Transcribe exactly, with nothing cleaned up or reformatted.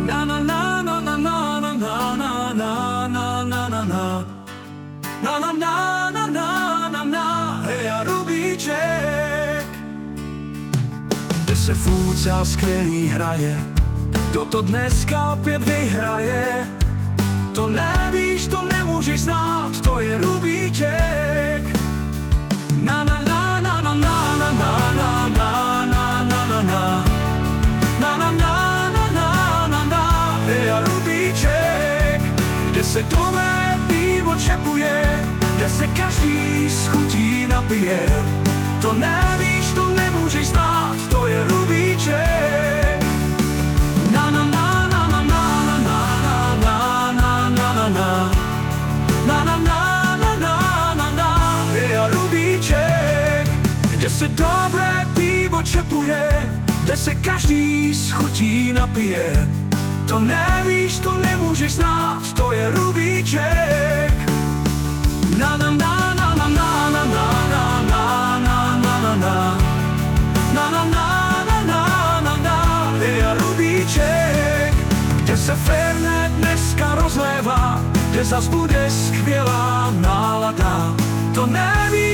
Na na na na na na na na na na na na na. Na na na na na na na, hej a Rubíček. Kde se futsal skvělý hraje, kdo to dneska opět vyhraje. To nevíš, to nemůžeš znát, to je Rubíček. Na na na na na na na na na na na na na na. Na na na na na na na, hej a Rubíček. Kde se dobré pivo čepuje, kde se každý z chutí napije. To nevíš, to nemůžeš znát, to je Rubíček. Na na na na na na na na na na na na. Na na na na na na na, hej a Rubíček. Kde se dobré pivo čepuje, kde se každý z chutí napije. To nevíš, to nemůžeš znát, to je Rubíček. Na na na na na na na na na na na na na. Na na na na na na na, hej a Rubíček. Kde se Fernet dneska rozlévá, kde zas bude skvělá nálada. To nevíš,